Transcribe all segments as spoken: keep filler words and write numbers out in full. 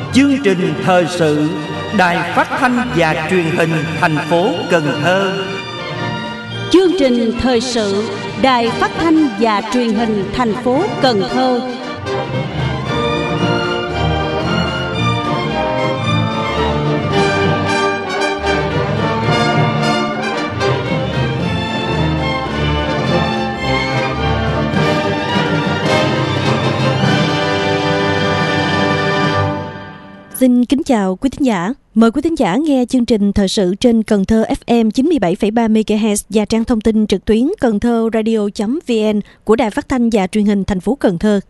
Chương trình thời sự Đài Phát thanh và Truyền hình thành phố Cần Thơ. Chương trình thời sự Đài Phát thanh và Truyền hình thành phố Cần Thơ. Xin kính chào quý thính giả. Mời quý thính giả nghe chương trình thời sự trên Cần Thơ ép em chín mươi bảy phẩy ba mê ga héc và trang thông tin trực tuyến cần thơ radio chấm vn của Đài Phát thanh và Truyền hình thành phố Cần Thơ.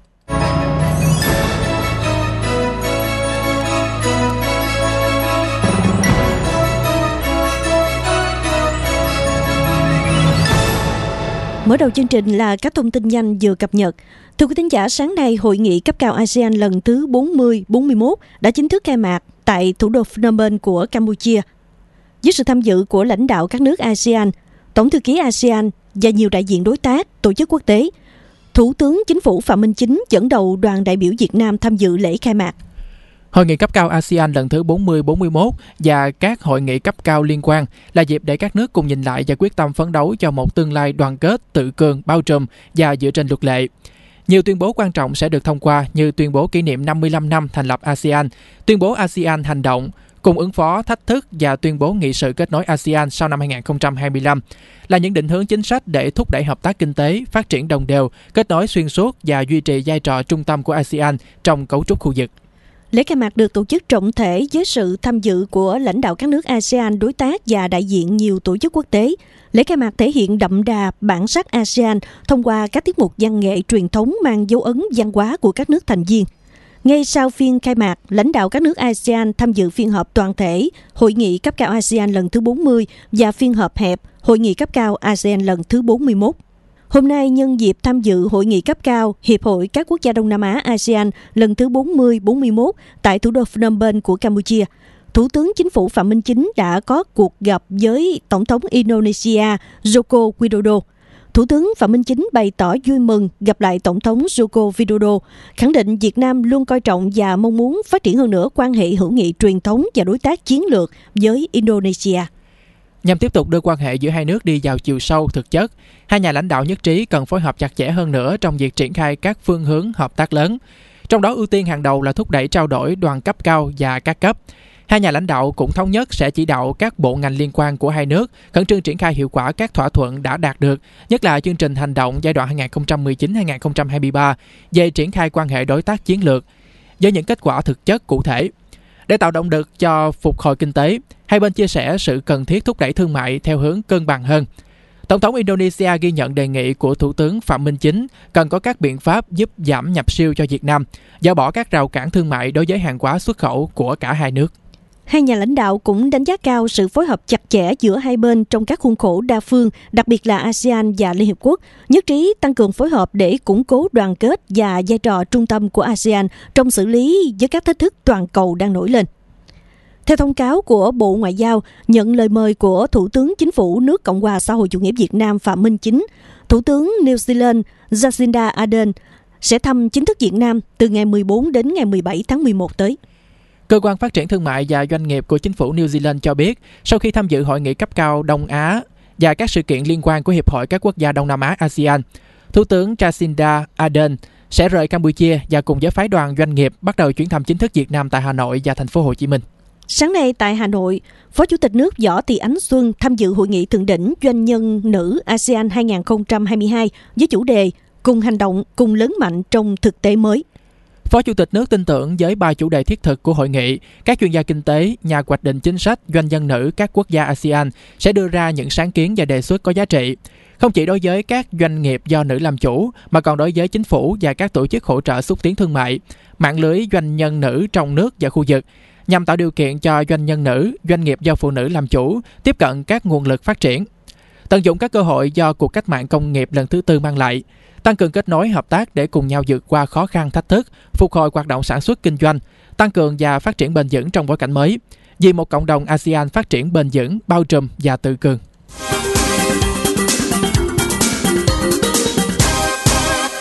Mở đầu chương trình là các thông tin nhanh vừa cập nhật. Thưa quý thính giả, sáng nay Hội nghị cấp cao a sê an lần thứ bốn mươi bốn mươi mốt đã chính thức khai mạc tại thủ đô Phnom Penh của Campuchia. Với sự tham dự của lãnh đạo các nước a sê an, Tổng thư ký a sê an và nhiều đại diện đối tác, tổ chức quốc tế, Thủ tướng Chính phủ Phạm Minh Chính dẫn đầu đoàn đại biểu Việt Nam tham dự lễ khai mạc. Hội nghị cấp cao a sê an lần thứ bốn mươi bốn mươi mốt và các hội nghị cấp cao liên quan là dịp để các nước cùng nhìn lại và quyết tâm phấn đấu cho một tương lai đoàn kết, tự cường, bao trùm và dựa trên luật lệ. Nhiều tuyên bố quan trọng sẽ được thông qua như tuyên bố kỷ niệm năm mươi lăm năm thành lập a sê an, tuyên bố a sê an hành động, cùng ứng phó thách thức và tuyên bố nghị sự kết nối a sê an sau năm hai không hai lăm là những định hướng chính sách để thúc đẩy hợp tác kinh tế, phát triển đồng đều, kết nối xuyên suốt và duy trì vai trò trung tâm của a sê an trong cấu trúc khu vực. Lễ khai mạc được tổ chức trọng thể với sự tham dự của lãnh đạo các nước a sê an, đối tác và đại diện nhiều tổ chức quốc tế. Lễ khai mạc thể hiện đậm đà bản sắc a sê an thông qua các tiết mục văn nghệ truyền thống mang dấu ấn văn hóa của các nước thành viên. Ngay sau phiên khai mạc, lãnh đạo các nước a sê an tham dự phiên họp toàn thể Hội nghị cấp cao a sê an lần thứ bốn mươi và phiên họp hẹp Hội nghị cấp cao a sê an lần thứ bốn mươi mốt. Hôm nay, nhân dịp tham dự Hội nghị cấp cao Hiệp hội các quốc gia Đông Nam Á a sê an lần thứ bốn mươi bốn mươi mốt tại thủ đô Phnom Penh của Campuchia, Thủ tướng Chính phủ Phạm Minh Chính đã có cuộc gặp với Tổng thống Indonesia Joko Widodo. Thủ tướng Phạm Minh Chính bày tỏ vui mừng gặp lại Tổng thống Joko Widodo, khẳng định Việt Nam luôn coi trọng và mong muốn phát triển hơn nữa quan hệ hữu nghị truyền thống và đối tác chiến lược với Indonesia. Nhằm tiếp tục đưa quan hệ giữa hai nước đi vào chiều sâu, thực chất, hai nhà lãnh đạo nhất trí cần phối hợp chặt chẽ hơn nữa trong việc triển khai các phương hướng hợp tác lớn. Trong đó ưu tiên hàng đầu là thúc đẩy trao đổi đoàn cấp cao và các cấp. Hai nhà lãnh đạo cũng thống nhất sẽ chỉ đạo các bộ ngành liên quan của hai nước khẩn trương triển khai hiệu quả các thỏa thuận đã đạt được, nhất là chương trình hành động giai đoạn hai không một chín đến hai không hai ba về triển khai quan hệ đối tác chiến lược với những kết quả thực chất cụ thể. Để tạo động lực cho phục hồi kinh tế, hai bên chia sẻ sự cần thiết thúc đẩy thương mại theo hướng cân bằng hơn. Tổng thống Indonesia ghi nhận đề nghị của Thủ tướng Phạm Minh Chính cần có các biện pháp giúp giảm nhập siêu cho Việt Nam, dỡ bỏ các rào cản thương mại đối với hàng hóa xuất khẩu của cả hai nước. Hai nhà lãnh đạo cũng đánh giá cao sự phối hợp chặt chẽ giữa hai bên trong các khuôn khổ đa phương, đặc biệt là a sê an và Liên Hiệp Quốc, nhất trí tăng cường phối hợp để củng cố đoàn kết và vai trò trung tâm của a sê an trong xử lý với các thách thức toàn cầu đang nổi lên. Theo thông cáo của Bộ Ngoại giao, nhận lời mời của Thủ tướng Chính phủ nước Cộng hòa Xã hội Chủ nghĩa Việt Nam Phạm Minh Chính, Thủ tướng New Zealand Jacinda Ardern sẽ thăm chính thức Việt Nam từ ngày mười bốn đến ngày mười bảy tháng mười một tới. Cơ quan Phát triển Thương mại và Doanh nghiệp của Chính phủ New Zealand cho biết, sau khi tham dự hội nghị cấp cao Đông Á và các sự kiện liên quan của Hiệp hội các quốc gia Đông Nam Á a sê an, Thủ tướng Jacinda Ardern sẽ rời Campuchia và cùng với phái đoàn doanh nghiệp bắt đầu chuyến thăm chính thức Việt Nam tại Hà Nội và thành phố Hồ Chí Minh. Sáng nay tại Hà Nội, Phó Chủ tịch nước Võ Thị Ánh Xuân tham dự hội nghị thượng đỉnh doanh nhân nữ a sê an hai không hai hai với chủ đề Cùng hành động, cùng lớn mạnh trong thực tế mới. Phó Chủ tịch nước tin tưởng với ba chủ đề thiết thực của hội nghị, các chuyên gia kinh tế, nhà hoạch định chính sách, doanh nhân nữ các quốc gia a sê an sẽ đưa ra những sáng kiến và đề xuất có giá trị, không chỉ đối với các doanh nghiệp do nữ làm chủ, mà còn đối với chính phủ và các tổ chức hỗ trợ xúc tiến thương mại, mạng lưới doanh nhân nữ trong nước và khu vực, nhằm tạo điều kiện cho doanh nhân nữ, doanh nghiệp do phụ nữ làm chủ tiếp cận các nguồn lực phát triển, tận dụng các cơ hội do cuộc cách mạng công nghiệp lần thứ tư mang lại, tăng cường kết nối hợp tác để cùng nhau vượt qua khó khăn thách thức, phục hồi hoạt động sản xuất kinh doanh, tăng cường và phát triển bền vững trong bối cảnh mới, vì một cộng đồng a sê an phát triển bền vững, bao trùm và tự cường. Tiếp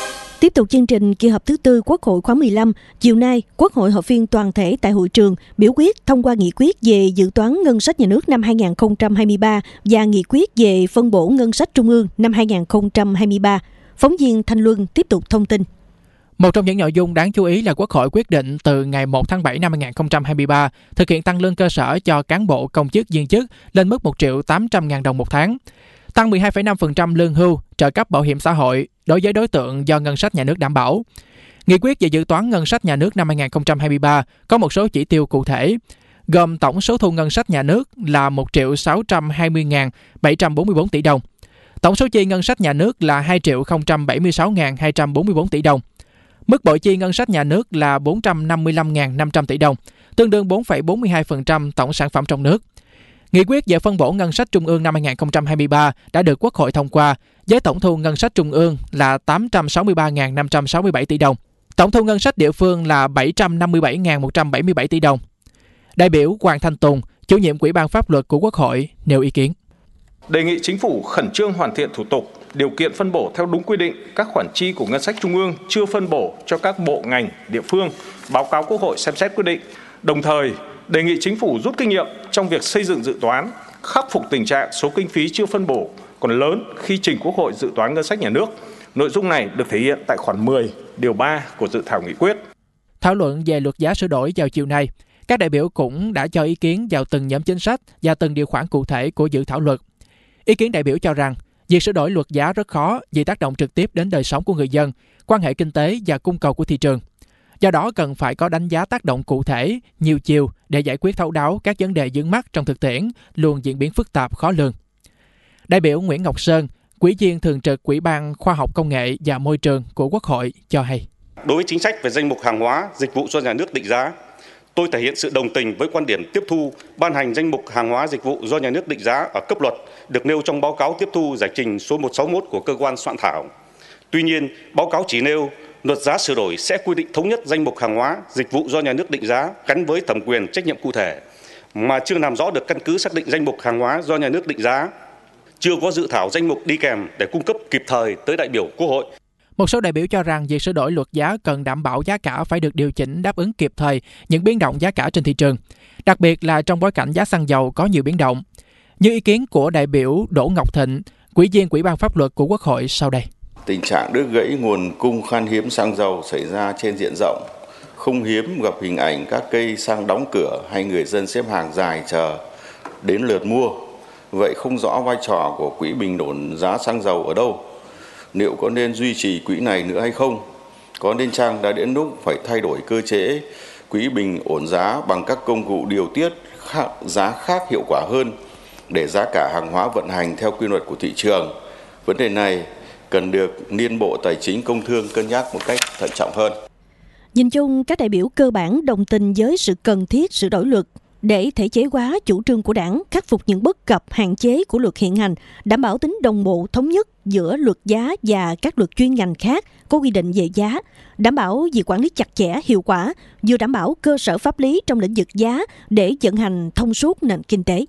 Tiếp tục chương trình kỳ họp thứ tư Quốc hội khóa mười lăm, chiều nay, Quốc hội họp phiên toàn thể tại hội trường biểu quyết thông qua nghị quyết về dự toán ngân sách nhà nước năm hai không hai ba và nghị quyết về phân bổ ngân sách trung ương năm hai không hai ba. Phóng viên Thanh Luân tiếp tục thông tin. Một trong những nội dung đáng chú ý là Quốc hội quyết định từ ngày một tháng bảy năm hai không hai ba thực hiện tăng lương cơ sở cho cán bộ công chức viên chức lên mức một triệu tám trăm ngàn đồng một tháng, tăng mười hai phẩy năm phần trăm lương hưu, trợ cấp bảo hiểm xã hội đối với đối tượng do ngân sách nhà nước đảm bảo. Nghị quyết về dự toán ngân sách nhà nước năm hai không hai ba có một số chỉ tiêu cụ thể, gồm tổng số thu ngân sách nhà nước là một triệu sáu trăm hai mươi nghìn bảy trăm bốn mươi tư tỷ đồng, tổng số chi ngân sách nhà nước là hai triệu không trăm bảy mươi sáu nghìn hai trăm bốn mươi tư tỷ đồng, mức bội chi ngân sách nhà nước là bốn trăm năm mươi lăm nghìn năm trăm tỷ đồng, tương đương bốn phẩy bốn mươi hai phần trăm tổng sản phẩm trong nước. Nghị quyết về phân bổ ngân sách trung ương năm hai không hai ba đã được Quốc hội thông qua, với tổng thu ngân sách trung ương là tám trăm sáu mươi ba nghìn năm trăm sáu mươi bảy tỷ đồng, tổng thu ngân sách địa phương là bảy trăm năm mươi bảy nghìn một trăm bảy mươi bảy tỷ đồng. Đại biểu Hoàng Thanh Tùng, chủ nhiệm Ủy ban Pháp luật của Quốc hội, nêu ý kiến. Đề nghị Chính phủ khẩn trương hoàn thiện thủ tục, điều kiện phân bổ theo đúng quy định các khoản chi của ngân sách trung ương chưa phân bổ cho các bộ ngành, địa phương, báo cáo Quốc hội xem xét quyết định. Đồng thời, đề nghị Chính phủ rút kinh nghiệm trong việc xây dựng dự toán, khắc phục tình trạng số kinh phí chưa phân bổ còn lớn khi trình Quốc hội dự toán ngân sách nhà nước. Nội dung này được thể hiện tại khoản mười, điều ba của dự thảo nghị quyết. Thảo luận về luật giá sửa đổi vào chiều nay, các đại biểu cũng đã cho ý kiến vào từng nhóm chính sách và từng điều khoản cụ thể của dự thảo luật. Ý kiến đại biểu cho rằng, việc sửa đổi luật giá rất khó vì tác động trực tiếp đến đời sống của người dân, quan hệ kinh tế và cung cầu của thị trường. Do đó cần phải có đánh giá tác động cụ thể, nhiều chiều để giải quyết thấu đáo các vấn đề vướng mắc trong thực tiễn, luôn diễn biến phức tạp khó lường. Đại biểu Nguyễn Ngọc Sơn, Ủy viên thường trực Ủy ban Khoa học Công nghệ và Môi trường của Quốc hội cho hay. Đối với chính sách về danh mục hàng hóa, dịch vụ do nhà nước định giá, tôi thể hiện sự đồng tình với quan điểm tiếp thu ban hành danh mục hàng hóa dịch vụ do nhà nước định giá ở cấp luật được nêu trong báo cáo tiếp thu giải trình số một trăm sáu mươi mốt của cơ quan soạn thảo. Tuy nhiên, báo cáo chỉ nêu luật giá sửa đổi sẽ quy định thống nhất danh mục hàng hóa dịch vụ do nhà nước định giá gắn với thẩm quyền trách nhiệm cụ thể, mà chưa làm rõ được căn cứ xác định danh mục hàng hóa do nhà nước định giá, chưa có dự thảo danh mục đi kèm để cung cấp kịp thời tới đại biểu Quốc hội. Một số đại biểu cho rằng việc sửa đổi luật giá cần đảm bảo giá cả phải được điều chỉnh đáp ứng kịp thời những biến động giá cả trên thị trường, đặc biệt là trong bối cảnh giá xăng dầu có nhiều biến động. Như ý kiến của đại biểu Đỗ Ngọc Thịnh, Ủy viên Ủy ban Pháp luật của Quốc hội sau đây. Tình trạng đứt gãy nguồn cung khan hiếm xăng dầu xảy ra trên diện rộng. Không hiếm gặp hình ảnh các cây xăng đóng cửa hay người dân xếp hàng dài chờ đến lượt mua. Vậy không rõ vai trò của quỹ bình ổn giá xăng dầu ở đâu? Liệu có nên duy trì quỹ này nữa hay không? Có nên chăng đã đến lúc phải thay đổi cơ chế quỹ bình ổn giá bằng các công cụ điều tiết khác, giá khác hiệu quả hơn để giá cả hàng hóa vận hành theo quy luật của thị trường? Vấn đề này cần được Liên Bộ Tài chính Công Thương cân nhắc một cách thận trọng hơn. Nhìn chung, các đại biểu cơ bản đồng tình với sự cần thiết sửa đổi luật để thể chế hóa chủ trương của Đảng, khắc phục những bất cập hạn chế của luật hiện hành, đảm bảo tính đồng bộ thống nhất giữa luật giá và các luật chuyên ngành khác có quy định về giá, đảm bảo việc quản lý chặt chẽ, hiệu quả, vừa đảm bảo cơ sở pháp lý trong lĩnh vực giá để vận hành thông suốt nền kinh tế.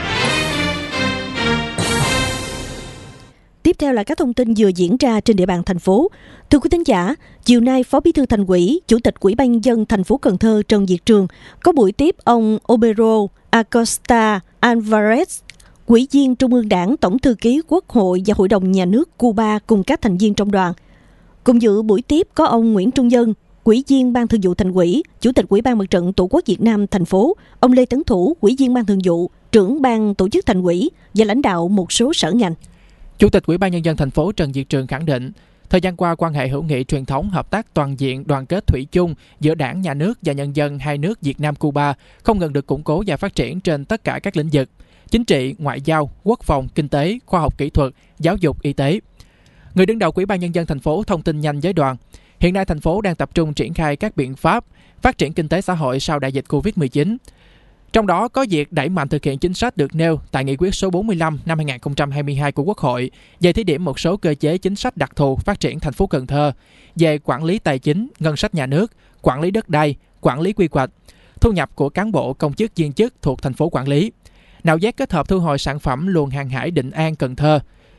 Tiếp theo là các thông tin vừa diễn ra trên địa bàn thành phố. Thưa quý thính giả, chiều nay Phó Bí thư Thành ủy, Chủ tịch Ủy ban nhân dân thành phố Cần Thơ Trần Việt Trường có buổi tiếp ông Obero Acosta Alvarez, Ủy viên Trung ương Đảng, Tổng thư ký Quốc hội và Hội đồng Nhà nước Cuba cùng các thành viên trong đoàn. Cùng dự buổi tiếp có ông Nguyễn Trung Nhân, Ủy viên Ban Thường vụ Thành ủy, Chủ tịch Ủy ban Mặt trận Tổ quốc Việt Nam thành phố, ông Lê Tấn Thủ, Ủy viên Ban Thường vụ, Trưởng Ban Tổ chức Thành ủy và lãnh đạo một số sở ngành. Chủ tịch Ủy ban nhân dân thành phố Trần Việt Trường khẳng định, thời gian qua quan hệ hữu nghị truyền thống, hợp tác toàn diện, đoàn kết thủy chung giữa Đảng, Nhà nước và nhân dân hai nước Việt Nam Cuba không ngừng được củng cố và phát triển trên tất cả các lĩnh vực: chính trị, ngoại giao, quốc phòng, kinh tế, khoa học kỹ thuật, giáo dục, y tế. Người đứng đầu Ủy ban nhân dân thành phố thông tin nhanh với đoàn, hiện nay thành phố đang tập trung triển khai các biện pháp phát triển kinh tế xã hội sau đại dịch covid mười chín. Trong đó có việc đẩy mạnh thực hiện chính sách được nêu tại Nghị quyết số bốn mươi lăm năm hai không hai hai của Quốc hội về thí điểm một số cơ chế chính sách đặc thù phát triển thành phố Cần Thơ về quản lý tài chính, ngân sách nhà nước, quản lý đất đai, quản lý quy hoạch, thu nhập của cán bộ công chức viên chức thuộc thành phố quản lý, nạo vét kết hợp thu hồi sản phẩm luồng hàng hải Định An Cần Thơ,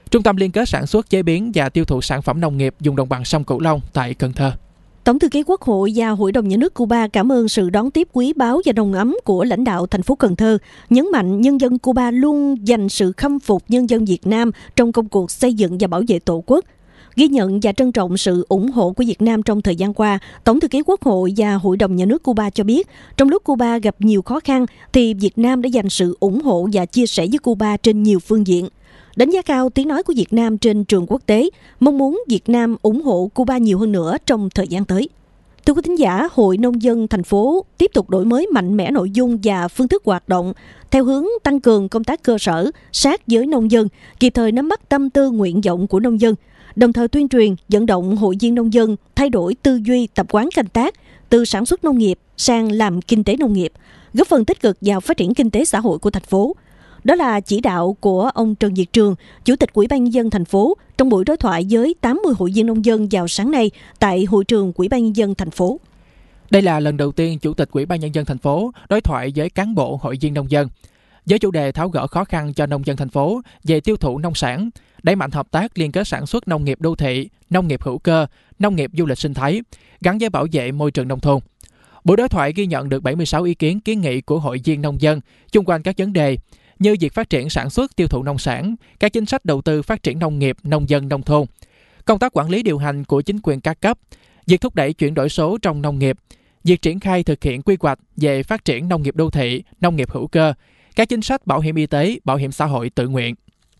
Trung tâm liên kết sản xuất, chế biến và tiêu thụ sản phẩm nông nghiệp vùng đồng bằng sông Cửu Long tại Cần Thơ. Tổng thư ký Quốc hội và Hội đồng Nhà nước Cuba cảm ơn sự đón tiếp quý báu và nồng ấm của lãnh đạo thành phố Cần Thơ, nhấn mạnh nhân dân Cuba luôn dành sự khâm phục nhân dân Việt Nam trong công cuộc xây dựng và bảo vệ Tổ quốc. Ghi nhận và trân trọng sự ủng hộ của Việt Nam trong thời gian qua, Tổng thư ký Quốc hội và Hội đồng Nhà nước Cuba cho biết, trong lúc Cuba gặp nhiều khó khăn, thì Việt Nam đã dành sự ủng hộ và chia sẻ với Cuba trên nhiều phương diện. Đánh giá cao tiếng nói của Việt Nam trên trường quốc tế, mong muốn Việt Nam ủng hộ Cuba nhiều hơn nữa trong thời gian tới. Thưa quý thính giả, Hội Nông dân thành phố tiếp tục đổi mới mạnh mẽ nội dung và phương thức hoạt động theo hướng tăng cường công tác cơ sở, sát với nông dân, kịp thời nắm bắt tâm tư nguyện vọng của nông dân, đồng thời tuyên truyền, vận động hội viên nông dân thay đổi tư duy, tập quán canh tác từ sản xuất nông nghiệp sang làm kinh tế nông nghiệp, góp phần tích cực vào phát triển kinh tế xã hội của thành phố. Đó là chỉ đạo của ông Trần Việt Trường, Chủ tịch Ủy ban Nhân dân thành phố trong buổi đối thoại với tám mươi hội viên nông dân vào sáng nay tại hội trường Ủy ban Nhân dân thành phố. Đây là lần đầu tiên Chủ tịch Ủy ban Nhân dân thành phố đối thoại với cán bộ hội viên nông dân với chủ đề tháo gỡ khó khăn cho nông dân thành phố về tiêu thụ nông sản, đẩy mạnh hợp tác liên kết sản xuất nông nghiệp đô thị, nông nghiệp hữu cơ, nông nghiệp du lịch sinh thái, gắn với bảo vệ môi trường nông thôn. Buổi đối thoại ghi nhận được bảy mươi sáu ý kiến kiến nghị của hội viên nông dân chung quanh các vấn đề như việc phát triển sản xuất tiêu thụ nông sản, các chính sách đầu tư phát triển nông nghiệp, nông dân nông thôn, công tác quản lý điều hành của chính quyền các cấp, việc thúc đẩy chuyển đổi số trong nông nghiệp, việc triển khai thực hiện quy hoạch về phát triển nông nghiệp đô thị, nông nghiệp hữu cơ, các chính sách bảo hiểm y tế, bảo hiểm xã hội tự nguyện.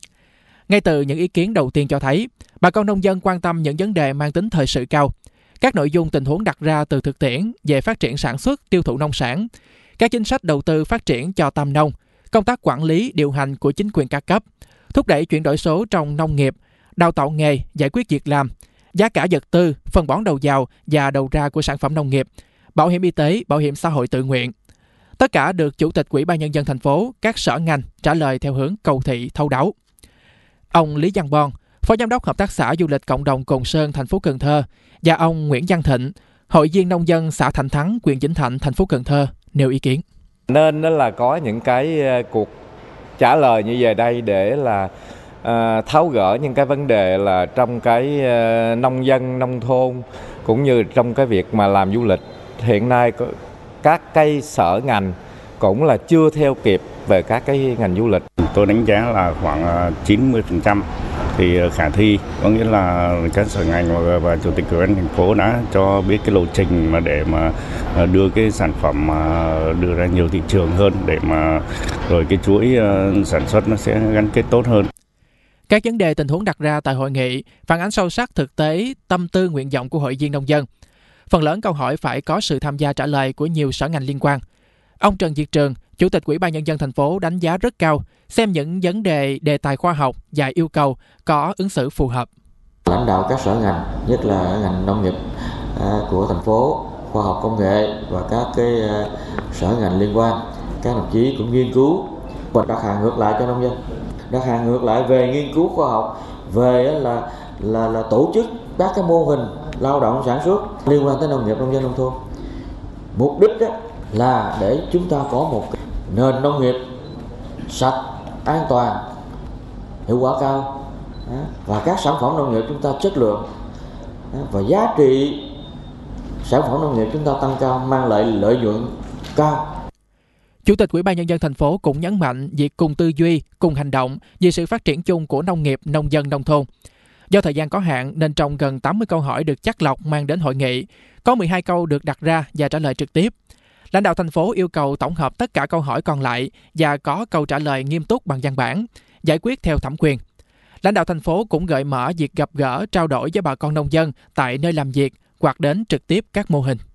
Ngay từ những ý kiến đầu tiên cho thấy, bà con nông dân quan tâm những vấn đề mang tính thời sự cao, các nội dung tình huống đặt ra từ thực tiễn về phát triển sản xuất tiêu thụ nông sản, các chính sách đầu tư phát triển cho tam nông, công tác quản lý, điều hành của chính quyền các cấp, thúc đẩy chuyển đổi số trong nông nghiệp, đào tạo nghề, giải quyết việc làm, giá cả vật tư, phân bón đầu vào và đầu ra của sản phẩm nông nghiệp, bảo hiểm y tế, bảo hiểm xã hội tự nguyện. Tất cả được Chủ tịch Ủy ban Nhân dân thành phố, các sở ngành trả lời theo hướng cầu thị thấu đáo. Ông Lý Văn Bon, Phó Giám đốc Hợp tác xã Du lịch Cộng đồng Cồn Sơn, thành phố Cần Thơ, và ông Nguyễn Văn Thịnh, Hội viên nông dân xã Thạnh Thắng, huyện Vĩnh Thạnh, thành phố Cần Thơ nêu ý kiến. Nên đó là có những cái cuộc trả lời như về đây để là uh, tháo gỡ những cái vấn đề là trong cái uh, nông dân, nông thôn cũng như trong cái việc mà làm du lịch. Hiện nay các cái sở ngành cũng là chưa theo kịp về các cái ngành du lịch. Tôi đánh giá là khoảng chín mươi phần trăm thì khả thi, có nghĩa là các sở ngành và, và chủ tịch ủy ban thành phố đã cho biết cái lộ trình mà để mà đưa cái sản phẩm mà đưa ra nhiều thị trường hơn, để mà rồi cái chuỗi sản xuất nó sẽ gắn kết tốt hơn. Các vấn đề tình huống đặt ra tại hội nghị phản ánh sâu sắc thực tế, tâm tư nguyện vọng của hội viên nông dân. Phần lớn câu hỏi phải có sự tham gia trả lời của nhiều sở ngành liên quan. Ông Trần Việt Trường, Chủ tịch Ủy ban Nhân dân thành phố đánh giá rất cao, xem những vấn đề, đề tài khoa học và yêu cầu có ứng xử phù hợp. Lãnh đạo các sở ngành, nhất là ngành nông nghiệp của thành phố, khoa học công nghệ và các cái sở ngành liên quan, các đồng chí cũng nghiên cứu và đặt hàng ngược lại cho nông dân, đặt hàng ngược lại về nghiên cứu khoa học, về là là là tổ chức các cái mô hình lao động sản xuất liên quan tới nông nghiệp, nông dân nông thôn. Mục đích đó là để chúng ta có một nền nông nghiệp sạch, an toàn, hiệu quả cao, và các sản phẩm nông nghiệp chúng ta chất lượng, và giá trị sản phẩm nông nghiệp chúng ta tăng cao, mang lại lợi nhuận cao. Chủ tịch Ủy ban Nhân dân thành phố cũng nhấn mạnh việc cùng tư duy, cùng hành động vì sự phát triển chung của nông nghiệp, nông dân, nông thôn. Do thời gian có hạn nên trong gần tám mươi câu hỏi được chắt lọc mang đến hội nghị, có mười hai câu được đặt ra và trả lời trực tiếp. Lãnh đạo thành phố yêu cầu tổng hợp tất cả câu hỏi còn lại và có câu trả lời nghiêm túc bằng văn bản, giải quyết theo thẩm quyền. Lãnh đạo thành phố cũng gợi mở việc gặp gỡ, trao đổi với bà con nông dân tại nơi làm việc hoặc đến trực tiếp các mô hình.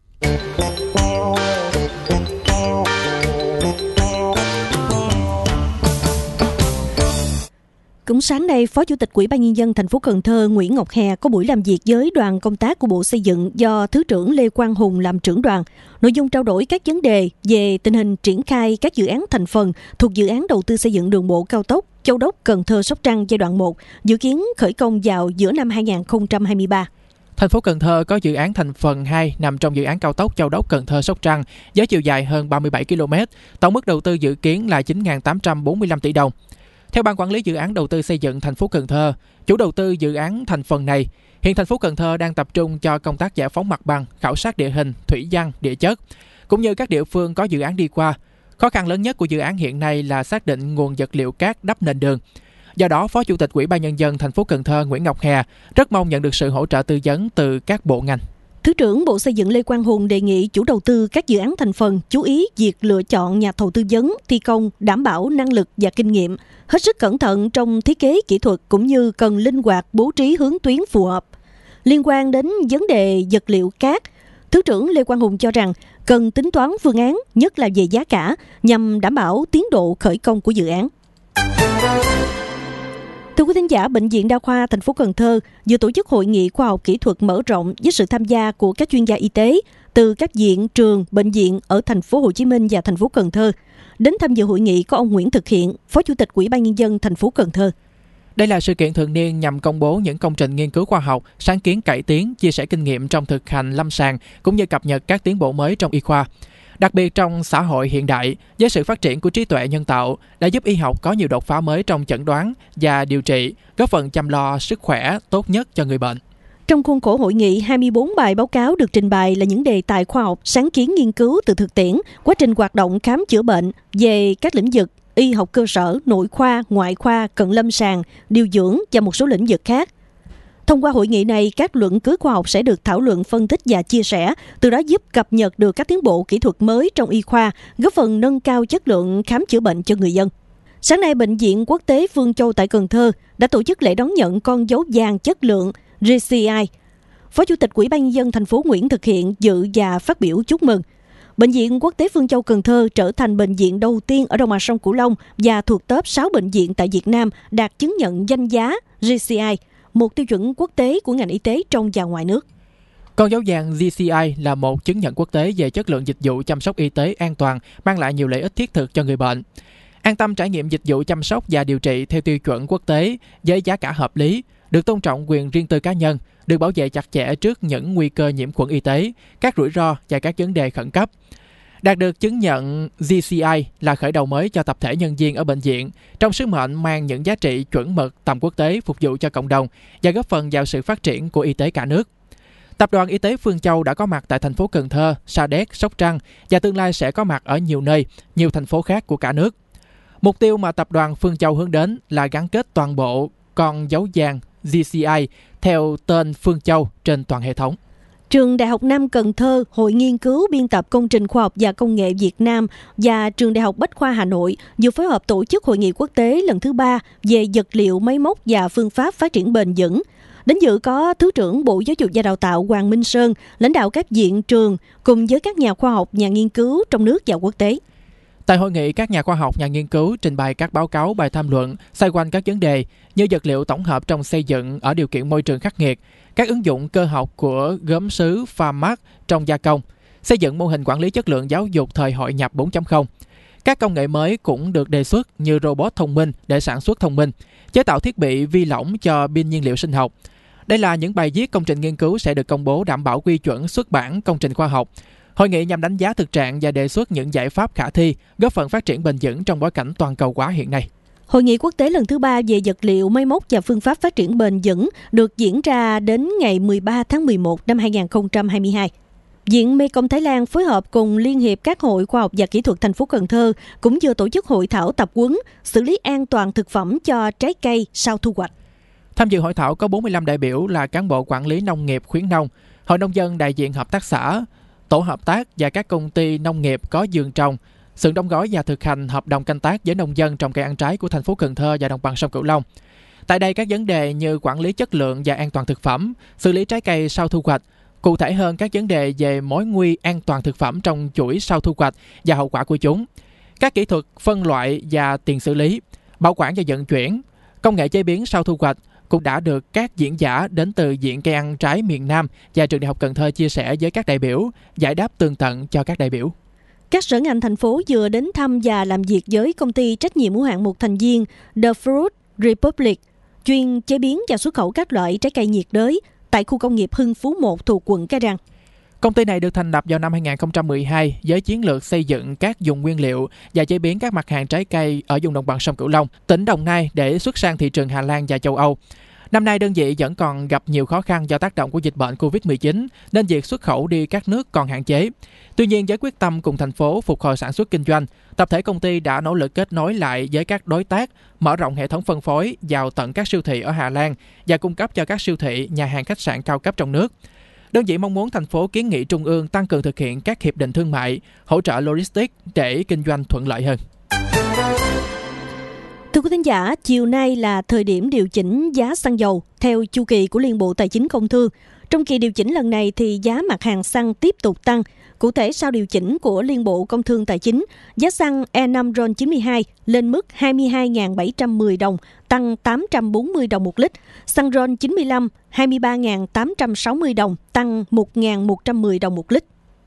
Cũng sáng nay, Phó Chủ tịch Ủy ban Nhân dân thành phố Cần Thơ Nguyễn Ngọc Hè có buổi làm việc với đoàn công tác của Bộ Xây dựng do Thứ trưởng Lê Quang Hùng làm trưởng đoàn. Nội dung trao đổi các vấn đề về tình hình triển khai các dự án thành phần thuộc dự án đầu tư xây dựng đường bộ cao tốc Châu Đốc - Cần Thơ - Sóc Trăng giai đoạn một, dự kiến khởi công vào giữa năm hai không hai ba. Thành phố Cần Thơ có dự án thành phần hai nằm trong dự án cao tốc Châu Đốc - Cần Thơ - Sóc Trăng với chiều dài hơn ba mươi bảy ki lô mét, tổng mức đầu tư dự kiến là chín nghìn tám trăm bốn mươi lăm tỷ đồng. Theo Ban Quản lý Dự án Đầu tư xây dựng thành phố Cần Thơ, chủ đầu tư dự án thành phần này, hiện thành phố Cần Thơ đang tập trung cho công tác giải phóng mặt bằng, khảo sát địa hình, thủy văn, địa chất, cũng như các địa phương có dự án đi qua. Khó khăn lớn nhất của dự án hiện nay là xác định nguồn vật liệu cát đắp nền đường. Do đó, Phó Chủ tịch Ủy ban Nhân dân thành phố Cần Thơ Nguyễn Ngọc Hè rất mong nhận được sự hỗ trợ tư vấn từ các bộ ngành. Thứ trưởng Bộ Xây dựng Lê Quang Hùng đề nghị chủ đầu tư các dự án thành phần chú ý việc lựa chọn nhà thầu tư vấn, thi công, đảm bảo năng lực và kinh nghiệm, hết sức cẩn thận trong thiết kế kỹ thuật cũng như cần linh hoạt bố trí hướng tuyến phù hợp. Liên quan đến vấn đề vật liệu cát, Thứ trưởng Lê Quang Hùng cho rằng cần tính toán phương án, nhất là về giá cả, nhằm đảm bảo tiến độ khởi công của dự án. Thưa quý thính giả, Bệnh viện Đa khoa thành phố Cần Thơ vừa tổ chức hội nghị khoa học kỹ thuật mở rộng với sự tham gia của các chuyên gia y tế từ các viện, trường, bệnh viện ở thành phố Hồ Chí Minh và thành phố Cần Thơ. Đến tham dự hội nghị có ông Nguyễn Thực Hiện, Phó Chủ tịch Ủy ban Nhân dân thành phố Cần Thơ. Đây là sự kiện thường niên nhằm công bố những công trình nghiên cứu khoa học, sáng kiến cải tiến, chia sẻ kinh nghiệm trong thực hành lâm sàng cũng như cập nhật các tiến bộ mới trong y khoa. Đặc biệt trong xã hội hiện đại, với sự phát triển của trí tuệ nhân tạo đã giúp y học có nhiều đột phá mới trong chẩn đoán và điều trị, góp phần chăm lo sức khỏe tốt nhất cho người bệnh. Trong khuôn khổ hội nghị, hai mươi bốn bài báo cáo được trình bày là những đề tài khoa học, sáng kiến nghiên cứu từ thực tiễn, quá trình hoạt động khám chữa bệnh về các lĩnh vực y học cơ sở, nội khoa, ngoại khoa, cận lâm sàng, điều dưỡng và một số lĩnh vực khác. Thông qua hội nghị này, các luận cứ khoa học sẽ được thảo luận, phân tích và chia sẻ, từ đó giúp cập nhật được các tiến bộ kỹ thuật mới trong y khoa, góp phần nâng cao chất lượng khám chữa bệnh cho người dân. Sáng nay, Bệnh viện Quốc tế Phương Châu tại Cần Thơ đã tổ chức lễ đón nhận con dấu vàng chất lượng giê xê i. Phó Chủ tịch Ủy ban Nhân dân thành phố Nguyễn Thực Hiện dự và phát biểu chúc mừng. Bệnh viện Quốc tế Phương Châu Cần Thơ trở thành bệnh viện đầu tiên ở đồng bằng sông Cửu Long và thuộc top sáu bệnh viện tại Việt Nam đạt chứng nhận danh giá giê xê i, một tiêu chuẩn quốc tế của ngành y tế trong và ngoài nước. Con dấu vàng giê xê i là một chứng nhận quốc tế về chất lượng dịch vụ chăm sóc y tế an toàn, mang lại nhiều lợi ích thiết thực cho người bệnh. An tâm trải nghiệm dịch vụ chăm sóc và điều trị theo tiêu chuẩn quốc tế với giá cả hợp lý, được tôn trọng quyền riêng tư cá nhân, được bảo vệ chặt chẽ trước những nguy cơ nhiễm khuẩn y tế, các rủi ro và các vấn đề khẩn cấp. Đạt được chứng nhận giê xê i là khởi đầu mới cho tập thể nhân viên ở bệnh viện trong sứ mệnh mang những giá trị chuẩn mực tầm quốc tế phục vụ cho cộng đồng và góp phần vào sự phát triển của y tế cả nước. Tập đoàn Y tế Phương Châu đã có mặt tại thành phố Cần Thơ, Sa Đéc, Sóc Trăng và tương lai sẽ có mặt ở nhiều nơi, nhiều thành phố khác của cả nước. Mục tiêu mà tập đoàn Phương Châu hướng đến là gắn kết toàn bộ con dấu vàng giê xê i theo tên Phương Châu trên toàn hệ thống. Trường Đại học Nam Cần Thơ, Hội Nghiên cứu Biên tập Công trình Khoa học và Công nghệ Việt Nam và Trường Đại học Bách khoa Hà Nội vừa phối hợp tổ chức hội nghị quốc tế lần thứ ba về vật liệu, máy móc và phương pháp phát triển bền vững. Đến dự có Thứ trưởng Bộ Giáo dục và Đào tạo Hoàng Minh Sơn, lãnh đạo các viện trường cùng với các nhà khoa học, nhà nghiên cứu trong nước và quốc tế. Tại hội nghị, các nhà khoa học, nhà nghiên cứu trình bày các báo cáo, bài tham luận xoay quanh các vấn đề như vật liệu tổng hợp trong xây dựng ở điều kiện môi trường khắc nghiệt, các ứng dụng cơ học của gốm sứ pha mát trong gia công, xây dựng mô hình quản lý chất lượng giáo dục thời hội nhập bốn chấm không. Các công nghệ mới cũng được đề xuất như robot thông minh để sản xuất thông minh, chế tạo thiết bị vi lỏng cho pin nhiên liệu sinh học. Đây là những bài viết công trình nghiên cứu sẽ được công bố đảm bảo quy chuẩn xuất bản công trình khoa học. Hội nghị nhằm đánh giá thực trạng và đề xuất những giải pháp khả thi, góp phần phát triển bền vững trong bối cảnh toàn cầu hóa hiện nay. Hội nghị quốc tế lần thứ ba về vật liệu, máy móc và phương pháp phát triển bền vững được diễn ra đến ngày mười ba tháng mười một năm hai nghìn không trăm hai mươi hai. Viện Mekong Thái Lan phối hợp cùng Liên hiệp các hội khoa học và kỹ thuật thành phố Cần Thơ cũng vừa tổ chức hội thảo tập huấn xử lý an toàn thực phẩm cho trái cây sau thu hoạch. Tham dự hội thảo có bốn mươi lăm đại biểu là cán bộ quản lý nông nghiệp khuyến nông, hội nông dân, đại diện hợp tác xã, tổ hợp tác và các công ty nông nghiệp có vườn trồng, xưởng đóng gói và thực hành hợp đồng canh tác với nông dân trồng cây ăn trái của thành phố Cần Thơ và đồng bằng sông Cửu Long. Tại đây, các vấn đề như quản lý chất lượng và an toàn thực phẩm, xử lý trái cây sau thu hoạch, cụ thể hơn các vấn đề về mối nguy an toàn thực phẩm trong chuỗi sau thu hoạch và hậu quả của chúng, các kỹ thuật phân loại và tiền xử lý, bảo quản và vận chuyển, công nghệ chế biến sau thu hoạch cũng đã được các diễn giả đến từ Viện Cây ăn trái miền Nam và Trường Đại học Cần Thơ chia sẻ với các đại biểu, giải đáp tường tận cho các đại biểu. Các sở ngành thành phố vừa đến thăm và làm việc với công ty trách nhiệm hữu hạn một thành viên The Fruit Republic, chuyên chế biến và xuất khẩu các loại trái cây nhiệt đới tại khu công nghiệp Hưng Phú một thuộc quận Cái Răng. Công ty này được thành lập vào năm hai nghìn không trăm mười hai với chiến lược xây dựng các vùng nguyên liệu và chế biến các mặt hàng trái cây ở vùng đồng bằng sông Cửu Long, tỉnh Đồng Nai để xuất sang thị trường Hà Lan và châu Âu. Năm nay, đơn vị vẫn còn gặp nhiều khó khăn do tác động của dịch bệnh covid mười chín, nên việc xuất khẩu đi các nước còn hạn chế. Tuy nhiên, với quyết tâm cùng thành phố phục hồi sản xuất kinh doanh, tập thể công ty đã nỗ lực kết nối lại với các đối tác, mở rộng hệ thống phân phối vào tận các siêu thị ở Hà Lan và cung cấp cho các siêu thị, nhà hàng khách sạn cao cấp trong nước. Đơn vị mong muốn thành phố kiến nghị Trung ương tăng cường thực hiện các hiệp định thương mại, hỗ trợ logistics để kinh doanh thuận lợi hơn. Thưa quý thính giả, chiều nay là thời điểm điều chỉnh giá xăng dầu theo chu kỳ của Liên Bộ Tài chính Công Thương. Trong kỳ điều chỉnh lần này thì giá mặt hàng xăng tiếp tục tăng. Cụ thể, sau điều chỉnh của Liên Bộ Công Thương Tài chính, giá xăng E năm RON chín mươi hai lên mức hai mươi hai nghìn bảy trăm mười đồng, tăng tám trăm bốn mươi đồng một lít. Xăng RON chín mươi lăm hai mươi ba nghìn tám trăm sáu mươi đồng, tăng một nghìn một trăm mười đồng một lít.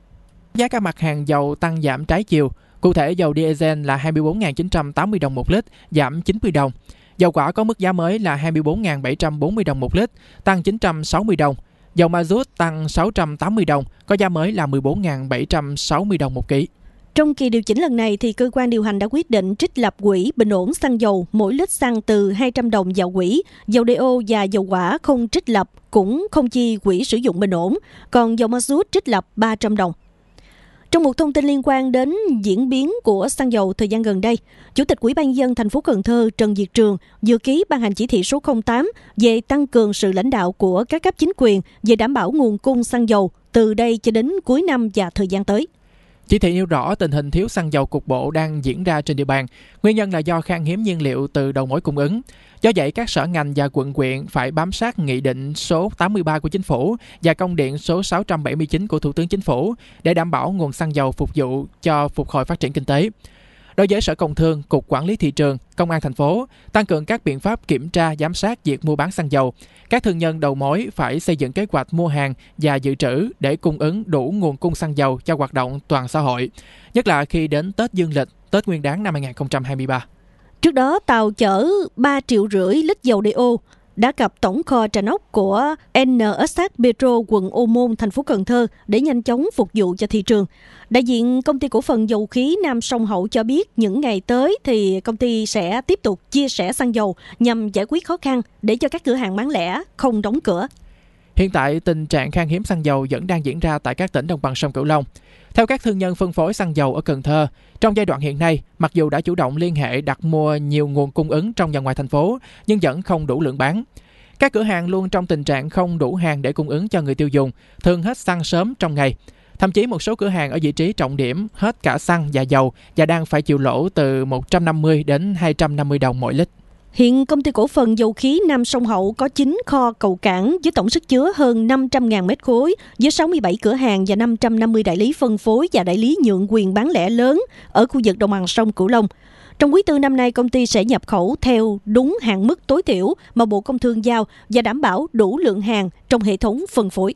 Giá các mặt hàng dầu tăng giảm trái chiều. Cụ thể, dầu diesel là hai mươi bốn nghìn chín trăm tám mươi đồng một lít, giảm chín mươi đồng. Dầu hỏa có mức giá mới là hai mươi bốn nghìn bảy trăm bốn mươi đồng một lít, tăng chín trăm sáu mươi đồng. Dầu ma rút tăng sáu trăm tám mươi đồng, có giá mới là mười bốn nghìn bảy trăm sáu mươi đồng một ký. Trong kỳ điều chỉnh lần này thì cơ quan điều hành đã quyết định trích lập quỹ bình ổn xăng dầu mỗi lít xăng từ hai trăm đồng vào quỹ, dầu đê ô và dầu hỏa không trích lập cũng không chi quỹ sử dụng bình ổn, còn dầu ma rút trích lập ba trăm đồng. Trong một thông tin liên quan đến diễn biến của xăng dầu thời gian gần đây, Chủ tịch Ủy ban nhân dân thành phố Cần Thơ Trần Việt Trường dự ký ban hành chỉ thị số không tám về tăng cường sự lãnh đạo của các cấp chính quyền về đảm bảo nguồn cung xăng dầu từ đây cho đến cuối năm và thời gian tới. Chỉ thị nêu rõ tình hình thiếu xăng dầu cục bộ đang diễn ra trên địa bàn. Nguyên nhân là do khan hiếm nhiên liệu từ đầu mối cung ứng. Do vậy, các sở ngành và quận huyện phải bám sát Nghị định số tám mươi ba của Chính phủ và Công điện số sáu trăm bảy mươi chín của Thủ tướng Chính phủ để đảm bảo nguồn xăng dầu phục vụ cho phục hồi phát triển kinh tế. Đối với Sở Công Thương, Cục Quản lý Thị trường, Công an thành phố tăng cường các biện pháp kiểm tra, giám sát việc mua bán xăng dầu. Các thương nhân đầu mối phải xây dựng kế hoạch mua hàng và dự trữ để cung ứng đủ nguồn cung xăng dầu cho hoạt động toàn xã hội, nhất là khi đến Tết Dương lịch, Tết Nguyên đán năm hai nghìn không trăm hai mươi ba. Trước đó, tàu chở ba triệu rưỡi lít dầu đê ô đã cập tổng kho Trà Nóc của en ét hát Petro quận Ô Môn, thành phố Cần Thơ để nhanh chóng phục vụ cho thị trường. Đại diện Công ty Cổ phần Dầu khí Nam Sông Hậu cho biết những ngày tới thì công ty sẽ tiếp tục chia sẻ xăng dầu nhằm giải quyết khó khăn để cho các cửa hàng bán lẻ không đóng cửa. Hiện tại, tình trạng khan hiếm xăng dầu vẫn đang diễn ra tại các tỉnh đồng bằng sông Cửu Long. Theo các thương nhân phân phối xăng dầu ở Cần Thơ, trong giai đoạn hiện nay, mặc dù đã chủ động liên hệ đặt mua nhiều nguồn cung ứng trong và ngoài thành phố, nhưng vẫn không đủ lượng bán. Các cửa hàng luôn trong tình trạng không đủ hàng để cung ứng cho người tiêu dùng, thường hết xăng sớm trong ngày. Thậm chí một số cửa hàng ở vị trí trọng điểm hết cả xăng và dầu và đang phải chịu lỗ từ một trăm năm mươi đến hai trăm năm mươi đồng mỗi lít. Hiện Công ty Cổ phần Dầu khí Nam Sông Hậu có chín kho cầu cảng với tổng sức chứa hơn năm trăm nghìn mét khối, với sáu mươi bảy cửa hàng và năm trăm năm mươi đại lý phân phối và đại lý nhượng quyền bán lẻ lớn ở khu vực đồng bằng sông Cửu Long. Trong quý tư năm nay, công ty sẽ nhập khẩu theo đúng hạn mức tối thiểu mà Bộ Công Thương giao và đảm bảo đủ lượng hàng trong hệ thống phân phối.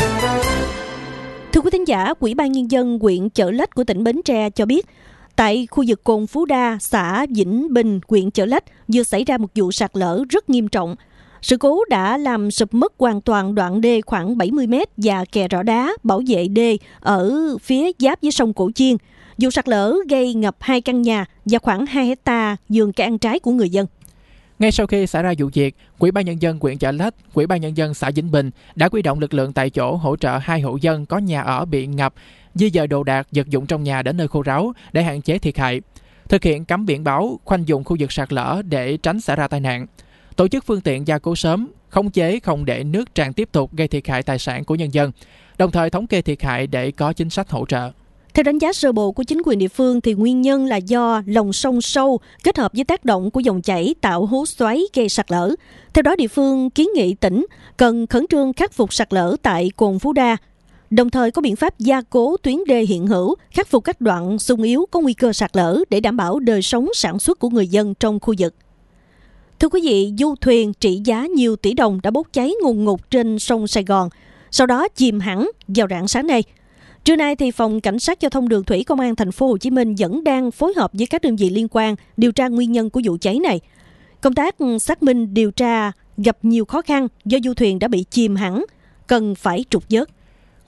Thưa quý thính giả, Ủy ban Nhân dân huyện Chợ Lách của tỉnh Bến Tre cho biết, tại khu vực cồn Phú Đa, xã Vĩnh Bình, huyện Chợ Lách vừa xảy ra một vụ sạt lở rất nghiêm trọng. Sự cố đã làm sụp mất hoàn toàn đoạn đê khoảng bảy mươi mét và kè rọ đá bảo vệ đê ở phía giáp với sông Cổ Chiên. Vụ sạt lở gây ngập hai căn nhà và khoảng hai hecta vườn cây ăn trái của người dân. Ngay sau khi xảy ra vụ việc, Ủy ban Nhân dân huyện Chợ Lách, Ủy ban Nhân dân xã Vĩnh Bình đã huy động lực lượng tại chỗ hỗ trợ hai hộ dân có nhà ở bị ngập, di dời đồ đạc, vật dụng trong nhà đến nơi khô ráo để hạn chế thiệt hại. Thực hiện cắm biển báo, khoanh vùng khu vực sạt lở để tránh xảy ra tai nạn. Tổ chức phương tiện gia cố sớm, khống chế không để nước tràn tiếp tục gây thiệt hại tài sản của nhân dân, đồng thời thống kê thiệt hại để có chính sách hỗ trợ. Theo đánh giá sơ bộ của chính quyền địa phương thì nguyên nhân là do lòng sông sâu kết hợp với tác động của dòng chảy tạo hố xoáy gây sạt lở. Theo đó, địa phương kiến nghị tỉnh cần khẩn trương khắc phục sạt lở tại cồn Phú Đa, đồng thời có biện pháp gia cố tuyến đê hiện hữu, khắc phục các đoạn xung yếu có nguy cơ sạt lở để đảm bảo đời sống sản xuất của người dân trong khu vực. Thưa quý vị, du thuyền trị giá nhiều tỷ đồng đã bốc cháy ngùn ngụt trên sông Sài Gòn, sau đó chìm hẳn vào rạng sáng nay. Trưa nay thì Phòng Cảnh sát Giao thông Đường thủy Công an thành phố Hồ Chí Minh vẫn đang phối hợp với các đơn vị liên quan điều tra nguyên nhân của vụ cháy này. Công tác xác minh điều tra gặp nhiều khó khăn do du thuyền đã bị chìm hẳn, cần phải trục vớt.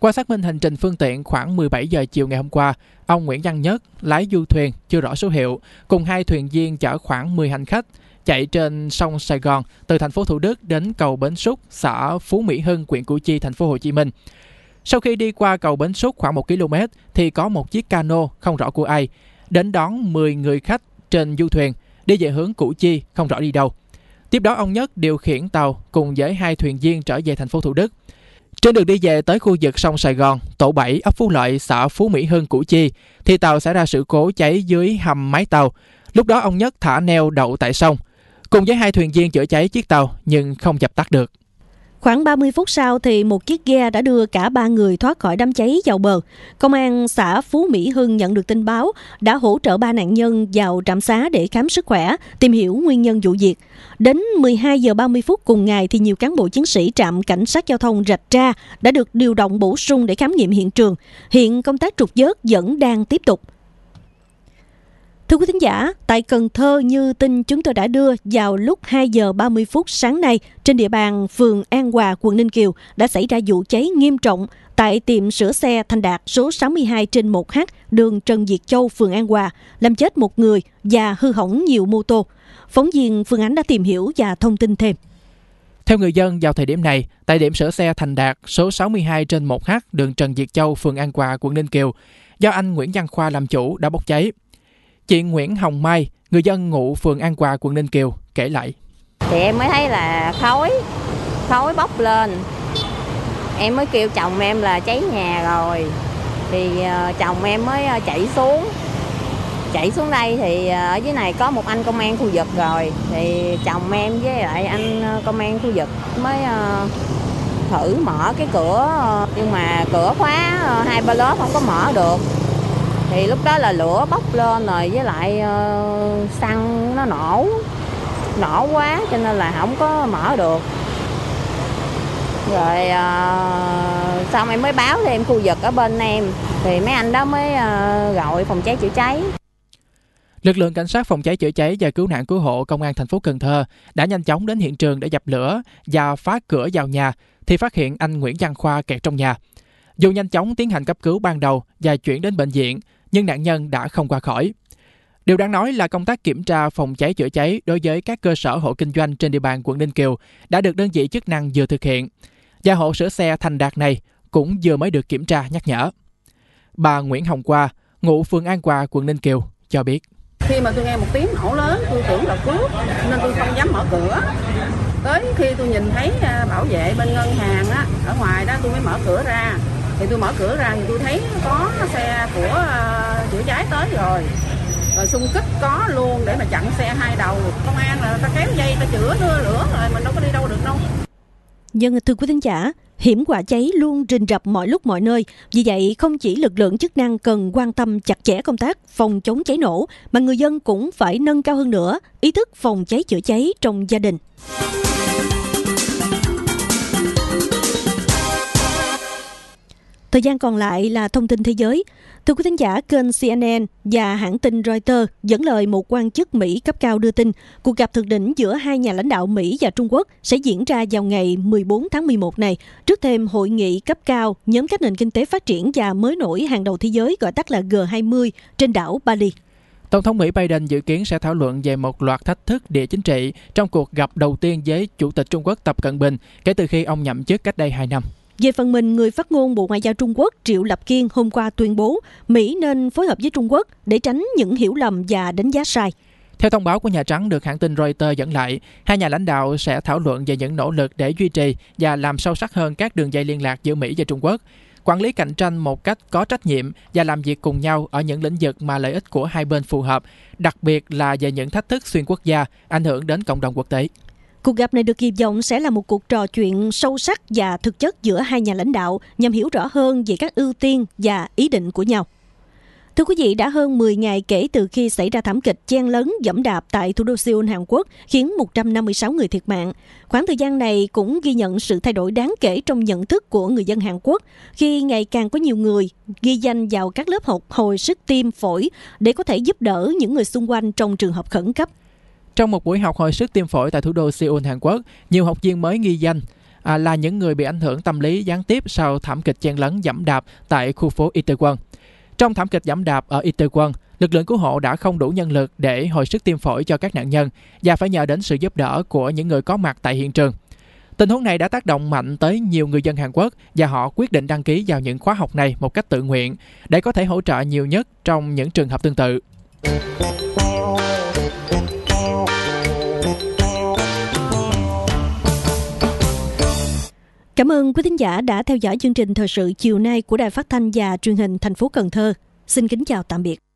Qua xác minh hành trình phương tiện khoảng mười bảy giờ chiều ngày hôm qua, ông Nguyễn Văn Nhất, lái du thuyền chưa rõ số hiệu, cùng hai thuyền viên chở khoảng mười hành khách chạy trên sông Sài Gòn từ thành phố Thủ Đức đến cầu Bến Xúc, xã Phú Mỹ Hưng, huyện Củ Chi, thành phố Hồ Chí Minh. Sau khi đi qua cầu Bến Xúc khoảng một ki lô mét thì có một chiếc cano không rõ của ai đến đón mười người khách trên du thuyền đi về hướng Củ Chi không rõ đi đâu. Tiếp đó ông Nhất điều khiển tàu cùng với hai thuyền viên trở về thành phố Thủ Đức. Trên đường đi về tới khu vực sông Sài Gòn, tổ bảy, ấp Phú Lợi, xã Phú Mỹ Hưng, Củ Chi, thì tàu xảy ra sự cố cháy dưới hầm máy tàu. Lúc đó ông Nhất thả neo đậu tại sông, cùng với hai thuyền viên chữa cháy chiếc tàu nhưng không dập tắt được. Khoảng ba mươi phút sau thì một chiếc ghe đã đưa cả ba người thoát khỏi đám cháy vào bờ. Công an xã Phú Mỹ Hưng nhận được tin báo đã hỗ trợ ba nạn nhân vào trạm xá để khám sức khỏe, tìm hiểu nguyên nhân vụ việc. Đến mười hai giờ ba mươi phút cùng ngày thì nhiều cán bộ chiến sĩ trạm cảnh sát giao thông Rạch Tra đã được điều động bổ sung để khám nghiệm hiện trường. Hiện công tác trục vớt vẫn đang tiếp tục. Thưa quý thính giả, tại Cần Thơ như tin chúng tôi đã đưa vào lúc hai giờ ba mươi phút sáng nay trên địa bàn phường An Hòa, quận Ninh Kiều đã xảy ra vụ cháy nghiêm trọng tại tiệm sửa xe Thành Đạt số sáu mươi hai trên một H đường Trần Việt Châu, phường An Hòa, làm chết một người và hư hỏng nhiều mô tô. Phóng viên Phương Ánh đã tìm hiểu và thông tin thêm. Theo người dân, vào thời điểm này, tại điểm sửa xe Thành Đạt số sáu mươi hai trên một H đường Trần Việt Châu, phường An Hòa, quận Ninh Kiều, do anh Nguyễn Văn Khoa làm chủ đã bốc cháy. Chị Nguyễn Hồng Mai, người dân ngụ phường An Hòa, quận Ninh Kiều, kể lại. Thì em mới thấy là khói, khói bốc lên. Em mới kêu chồng em là cháy nhà rồi. Thì chồng em mới chạy xuống. Chạy xuống đây thì ở dưới này có một anh công an khu vực rồi. Thì chồng em với lại anh công an khu vực mới thử mở cái cửa. Nhưng mà cửa khóa hai ba lớp không có mở được. Thì lúc đó là lửa bốc lên rồi, với lại uh, xăng nó nổ, nổ quá cho nên là không có mở được. Rồi uh, xong em mới báo thêm khu vực ở bên em, thì mấy anh đó mới uh, gọi phòng cháy chữa cháy. Lực lượng cảnh sát phòng cháy chữa cháy và cứu nạn cứu hộ công an thành phố Cần Thơ đã nhanh chóng đến hiện trường để dập lửa và phá cửa vào nhà thì phát hiện anh Nguyễn Văn Khoa kẹt trong nhà. Dù nhanh chóng tiến hành cấp cứu ban đầu và chuyển đến bệnh viện, nhưng nạn nhân đã không qua khỏi. Điều đáng nói là công tác kiểm tra phòng cháy chữa cháy đối với các cơ sở hộ kinh doanh trên địa bàn quận Ninh Kiều đã được đơn vị chức năng vừa thực hiện. Và hộ sửa xe Thành Đạt này cũng vừa mới được kiểm tra nhắc nhở. Bà Nguyễn Hồng Khoa, ngụ phường An Hòa, quận Ninh Kiều, cho biết. Khi mà tôi nghe một tiếng nổ lớn, tôi tưởng là cướp nên tôi không dám mở cửa. Tới khi tôi nhìn thấy bảo vệ bên ngân hàng á, ở ngoài đó tôi mới mở cửa ra. Thì tôi mở cửa ra thì tôi thấy có xe của uh, chữa cháy tới rồi. Rồi xung kích có luôn để mà chặn xe hai đầu. Công an là ta kéo dây, ta chữa đưa lửa rồi, mình đâu có đi đâu được đâu. Dân thưa quý thính giả, hiểm họa cháy luôn rình rập mọi lúc mọi nơi. Vì vậy, không chỉ lực lượng chức năng cần quan tâm chặt chẽ công tác phòng chống cháy nổ, mà người dân cũng phải nâng cao hơn nữa ý thức phòng cháy chữa cháy trong gia đình. Thời gian còn lại là thông tin thế giới. Thưa quý thính giả, kênh C N N và hãng tin Reuters dẫn lời một quan chức Mỹ cấp cao đưa tin, cuộc gặp thượng đỉnh giữa hai nhà lãnh đạo Mỹ và Trung Quốc sẽ diễn ra vào ngày mười bốn tháng mười một này, trước thêm hội nghị cấp cao nhóm các nền kinh tế phát triển và mới nổi hàng đầu thế giới, gọi tắt là G hai mươi, trên đảo Bali. Tổng thống Mỹ Biden dự kiến sẽ thảo luận về một loạt thách thức địa chính trị trong cuộc gặp đầu tiên với Chủ tịch Trung Quốc Tập Cận Bình kể từ khi ông nhậm chức cách đây hai năm. Về phần mình, người phát ngôn Bộ Ngoại giao Trung Quốc Triệu Lập Kiên hôm qua tuyên bố Mỹ nên phối hợp với Trung Quốc để tránh những hiểu lầm và đánh giá sai. Theo thông báo của Nhà Trắng được hãng tin Reuters dẫn lại, hai nhà lãnh đạo sẽ thảo luận về những nỗ lực để duy trì và làm sâu sắc hơn các đường dây liên lạc giữa Mỹ và Trung Quốc, quản lý cạnh tranh một cách có trách nhiệm và làm việc cùng nhau ở những lĩnh vực mà lợi ích của hai bên phù hợp, đặc biệt là về những thách thức xuyên quốc gia ảnh hưởng đến cộng đồng quốc tế. Cuộc gặp này được kỳ vọng sẽ là một cuộc trò chuyện sâu sắc và thực chất giữa hai nhà lãnh đạo nhằm hiểu rõ hơn về các ưu tiên và ý định của nhau. Thưa quý vị, đã hơn mười ngày kể từ khi xảy ra thảm kịch chen lấn giẫm đạp tại thủ đô Seoul, Hàn Quốc, khiến một trăm năm mươi sáu người thiệt mạng. Khoảng thời gian này cũng ghi nhận sự thay đổi đáng kể trong nhận thức của người dân Hàn Quốc, khi ngày càng có nhiều người ghi danh vào các lớp học hồi sức tim phổi để có thể giúp đỡ những người xung quanh trong trường hợp khẩn cấp. Trong một buổi học hồi sức tim phổi tại thủ đô Seoul, Hàn Quốc, nhiều học viên mới ghi danh. à, là những người bị ảnh hưởng tâm lý gián tiếp sau thảm kịch chen lấn giẫm đạp tại khu phố Itaewon. Trong thảm kịch giẫm đạp ở Itaewon, lực lượng cứu hộ đã không đủ nhân lực để hồi sức tim phổi cho các nạn nhân và phải nhờ đến sự giúp đỡ của những người có mặt tại hiện trường. Tình huống này đã tác động mạnh tới nhiều người dân Hàn Quốc và họ quyết định đăng ký vào những khóa học này một cách tự nguyện để có thể hỗ trợ nhiều nhất trong những trường hợp tương tự. Cảm ơn quý thính giả đã theo dõi chương trình thời sự chiều nay của Đài Phát thanh và Truyền hình thành phố Cần Thơ. Xin kính chào tạm biệt.